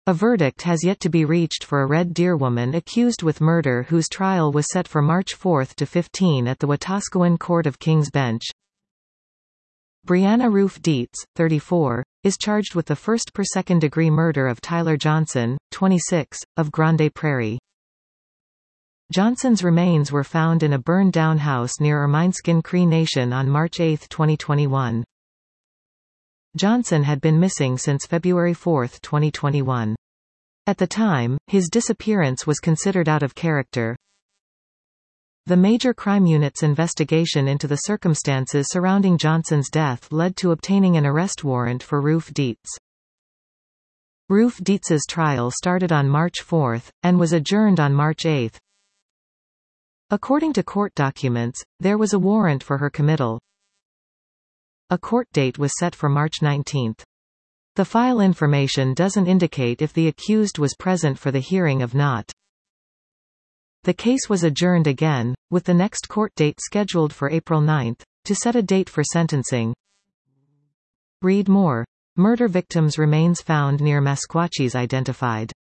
A verdict has yet to be reached for a Red Deer woman accused with murder whose trial was set for March 4 to 15 at the Wetaskiwin Court of King's Bench. Brianna Ruth Dietz, 34, is charged with the first second-degree murder of Tyler Johnson, 26, of Grande Prairie. Johnson's remains were found in a burned-down house near Ermineskin Cree Nation on March 8, 2021. Johnson had been missing since February 4, 2021. At the time, his disappearance was considered out of character. The Major Crime Unit's investigation into the circumstances surrounding Johnson's death led to obtaining an arrest warrant for Ruth Dietz. Ruth Dietz's trial started on March 4, and was adjourned on March 8. According to court documents, there was a warrant for her committal. A court date was set for March 19. The file information doesn't indicate if the accused was present for the hearing or not. The case was adjourned again, with the next court date scheduled for April 9, to set a date for sentencing. Read more. Murder victims' remains found near Meskwachis identified.